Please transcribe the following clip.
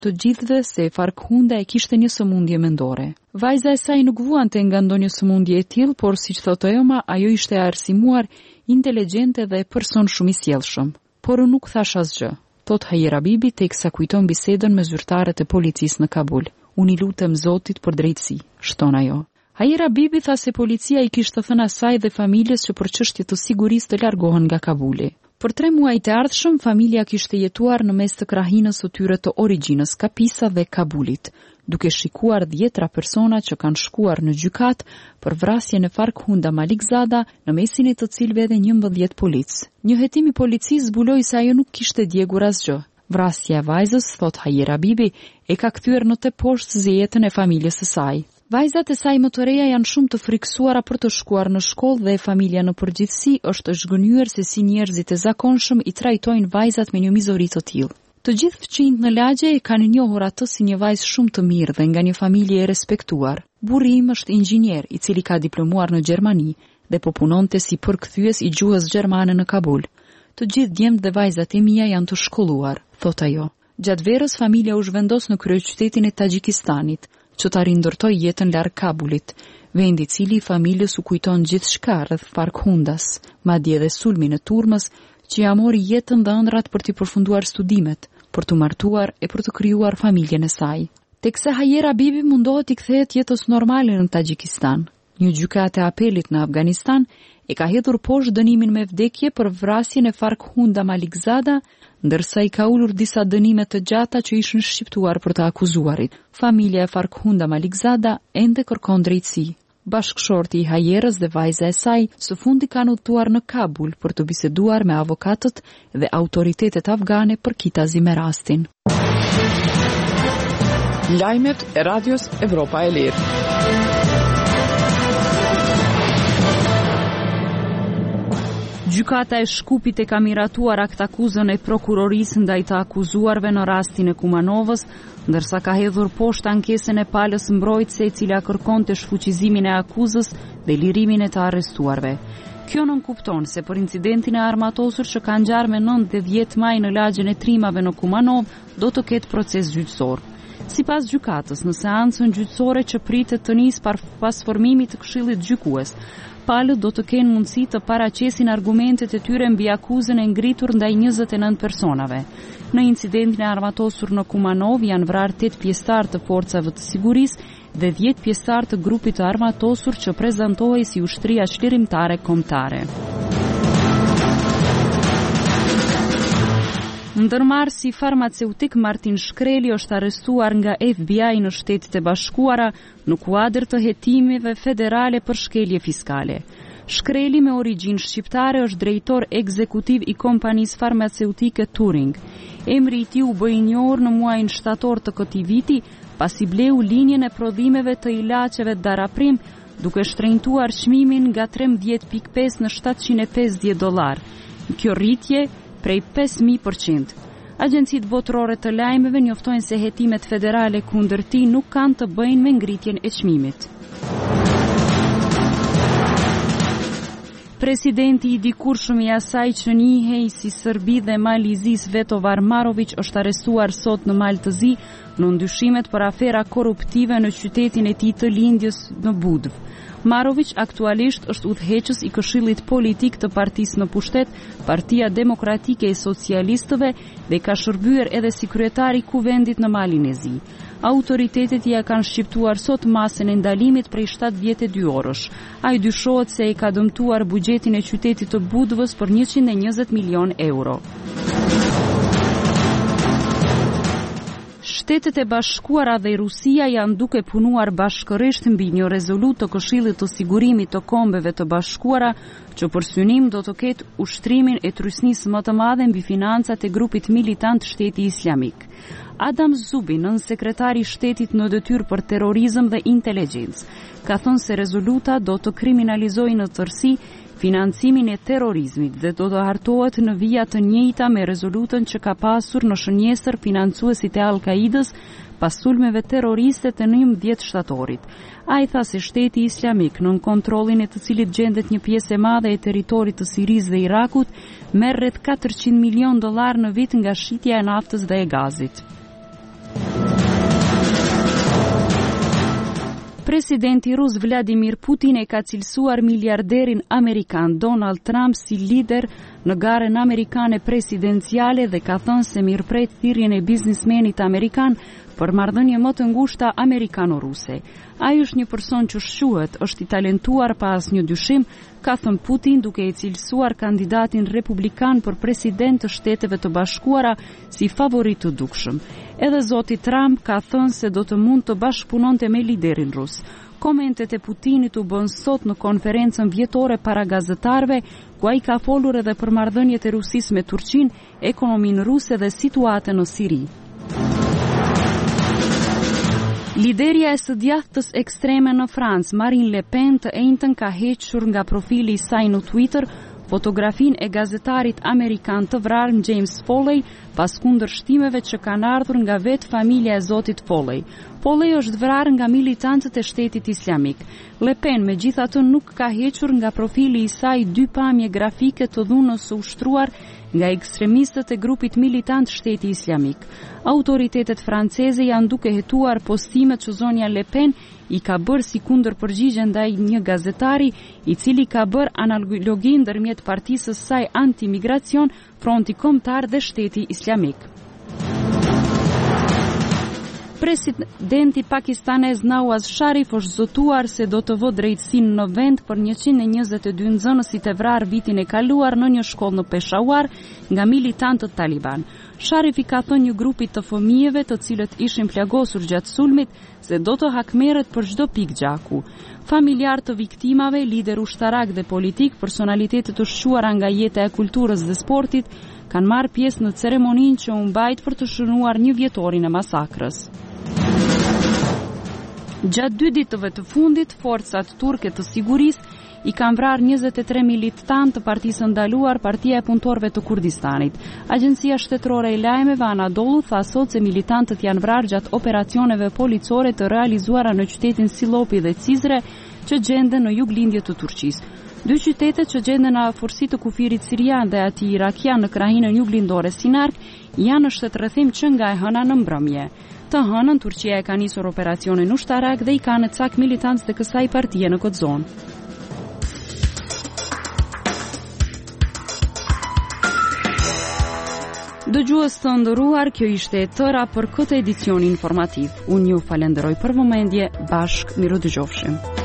të gjithëve se Farkhunda e kishte një sëmundje mendore. Vajza e saj nuk vuante nga ndonjë sëmundje e tillë, por siç thotë Ema, ajo ishte arsimuar, inteligjente dhe person shumë i sjellshëm. Por unë nuk thash asgjë, thot Hajera Bibi teksa kujton bisedën me zyrtarët e policisë në Kabul. Unë i lutem Zotit për drejtësi, shton ajo. Hajera Bibi tha se policia i kishte thënë asaj dhe familjes që për çështje të sigurisë të largohen nga Kabuli. Për 3 muaj të ardhshëm, familja kishte jetuar në mes të krahinës së tyre të origjinës, Kapisa dhe Kabulit, duke shikuar 10 persona që kanë shkuar në gjykat për vrasjen e Farkhunda Malikzada, në mesin e të cilëve edhe 11 polic. Një hetim i policisë zbuloi se ajo nuk kishte djegur asgjë. Vrasja e vajzës, thot Hajera Bibi, e ka kthyer në të poshtë jetën e familjes së saj. Vajzat e saj më të reja janë shumë të friksuara për të shkuar në shkollë dhe familja në përgjithësi është zhgënjur se si njerëzit e zakonshëm i trajtojnë vajzat me një mizori të tillë. Të gjithë fëmijët në lagje e kanë njohur atë si një vajzë shumë të mirë dhe nga një familje e respektuar. Burri im është inxhinier i cili ka diplomuar në Gjermani dhe po punonte si përkthyes i gjuhës gjermane në Kabul. Të gjithë djemtë dhe vajzat e mia janë të shkolluar, thot ajo. Gjatë verës familja u zhvendos në kryeqytetin e Tajikistanit, që ta rindërtoi jetën larg Kabulit, vendi i cili familjes u kujton gjithçka rreth Farkhundas, madje edhe sulmin e turmës që ja mori jetën dhe ëndrat për të përfunduar studimet, për të martuar e për të krijuar familjen e saj. Teksa Hajera Bibi mundohet i kthehet jetës normale në Tajikistan. Një gjykatë e apelit në Afganistan e ka hedhur poshtë dënimin me vdekje për vrasjen e Farkhunda Malikzada, ndërsa i ka ulur disa dënime të gjata që ishin shqiptuar për të akuzuarit. Familja e Farkhunda Malikzada ende kërkon drejtësi. Bashkëshorti i Hajerës dhe vajza e saj së fundi kanë udhëtuar në Kabul për të biseduar me avokatët dhe autoritetet afgane për kitazi me rastin. Lajmet e Radios Evropa e Lirë. Gjykata e Shkupit e ka miratuar aktakuzën e prokurorisë ndaj të akuzuarve në rastin e Kumanovës, ndërsa ka hedhur poshtë ankesën e palës mbrojtëse e cila kërkonte shfuqizimin e akuzës dhe lirimin e të arrestuarve. Kjo nënkupton se për incidentin e armatosur që ka ngjarë me 9 dhe 10 maj në lagjen e Trimave në Kumanov do të ketë proces gjyqësor. Sipas gjykatës, në seancën gjyqësore që pritet të nisë pas formimit të Këshillit Gjykues, palët do të kenë mundësi të paraqesin argumentet e tyre mbi akuzën e ngritur ndaj 29 personave. Në incidentin e armatosur në Kumanov janë vrarë 8 pjesëtar të forcave të sigurisë dhe 10 pjesëtar të grupit të armatosur që prezantohej si ushtria çlirimtare kombëtare. Ndërmarrësi farmaceutik Martin Shkreli është arrestuar nga FBI në Shtetet e Bashkuara në kuadër të hetimeve federale për shkelje fiskale. Shkreli me origjinë shqiptare është drejtor ekzekutiv i kompanisë farmaceutike Turing. Emri i tij u bë i njohur në muajin shtator të këtij viti, pasi bleu linjën e prodhimeve të ilaçeve Daraprim, duke shtrenjtuar çmimin nga 13.5 në $750. Kjo rritje prej 5.000%. Agjencitë botërore të lajmeve njoftojnë se hetimet federale kundër tij nuk kanë të bëjnë me ngritjen e çmimit. Presidenti i dikurshëm i asaj që njihej si Serbi dhe Malizis Vetovar Marović është arrestuar sot në Malë të Zi në ndyshimet për afera korruptive në qytetin e tij të lindjes në Budv. Marović aktualisht është udhëheqës i Këshillit Politik të partisë në pushtet, Partia Demokratike e Socialistëve, dhe ka shërbyer edhe si kryetari i kuvendit në Malin e Zi. Autoritetet ia kanë shqiptuar sot masën e ndalimit prej 72 orësh. Ai dyshohet se i ka dëmtuar buxhetin e qytetit të Budvës për 120 milion euro. Shtetet e Bashkuara dhe Rusia janë duke punuar bashkërisht mbi një rezolutë të Këshillit të Sigurimit të Kombeve të Bashkuara që për synim do të ketë ushtrimin e trysnisë më të madhe mbi financat e grupit militant Shteti Islamik. Adam Zubi, nënsekretari i shtetit në detyrë për terrorizëm dhe inteligjencë, ka thënë se rezoluta do të kriminalizojë në tërësi financimin e terrorizmit dhe do të hartohet në vija të njëjta me rezolutën që ka pasur në shënjesër financuesit e Al-Qaidës pas sulmeve terroriste të 11 shtatorit. Ai tha se Shteti Islamik, nën kontrollin e të cilit gjendet një pjesë e madhe e territorit të Sirisë dhe Irakut, merr rreth $400 milion në vit nga shitja e naftës dhe e gazit. Presidenti rus Vladimir Putin e ka cilësuar miliarderin amerikan Donald Trump si lider në garën amerikane presidenciale dhe ka thënë se mirëpret thirrjen e biznismenit amerikan për marrëdhënie më të ngushta amerikano-ruse. Ai është një person që shquhet, është I talentuar pa asnjë dyshim, ka thënë Putin duke I cilësuar kandidatin republikan për president të Shteteve të Bashkuara si favorit të dukshëm. Edhe zoti Trump ka thënë se do të mund të bashkëpunonte me liderin rus. Komentet e Putinit u bën sot në konferencën vjetore para gazetarëve, ku ai ka folur edhe për marrëdhëniet e Rusisë me Turqinë, ekonominë ruse dhe situatën në Siri. Liderja e së djathtës ekstreme në Francë, Marine Le Pen, të njëjtën ka hequr nga profili I saj në Twitter fotografinë e gazetarit amerikan të vrarë James Foley pas kundërshtimeve që kanë ardhur nga vetë familja e zotit Foley. Foley është vrarë nga militantët e Shtetit Islamik. Le Pen megjithatë nuk ka hequr nga profili I saj 2 pamje grafike të dhunës së ushtruar nga ekstremistët e grupit militant Shteti Islamik. Autoritetet franceze janë duke hetuar postimet që zonja Le Pen I ka bërë si kundërpërgjigje ndaj një gazetari I cili ka bërë analogin ndërmjet partisë së saj anti-migracion, Fronti Kombëtar dhe Shteti Islamik. Presidenti pakistanez Nawaz Sharif është zotuar se do të vë drejtësinë në vend për 122 nxënësit e vrarë vitin e kaluar në një shkollë në Peshawar nga militantët Taliban. Sharif I ka thënë një grupi të fëmijëve të cilët ishin plagosur gjatë sulmit se do të hakmerret për çdo pikë gjaku. Familjar të viktimave, lider ushtarak dhe politik, personalitetet të shquara nga jeta e kulturës dhe sportit, kanë marrë pjesë në ceremoninë që u mbajt për të shënuar 1 vjetorin e masakrës. Gjatë 2 ditëve të fundit, forcat turke të sigurisë I kanë vrarë 23 militantë të partisë ndaluar, Partia e Punëtorëve të Kurdistanit. Agjencia shtetërore e lajmeve Anadolu tha sot se militantët janë vrarë gjatë operacioneve policore të realizuara në qytetin Silopi dhe Cizre, që gjenden në juglindje të Turqisë. 2 qytetet që gjenden në afërsi të kufirit sirian dhe atij irakian në krahinën juglindore Sinark janë në shtetërrethim që nga e hëna në mbrëmje. Të hënën Turqia e ka nisur operacionin ushtarak dhe I ka në cak militantës të kësaj partie në këtë zonë. Dëgjues të nderuar, kjo ishte e tëra për këtë edicion informativ. Unë ju falenderoj për vëmendje, bashkë miru dëgjofshim.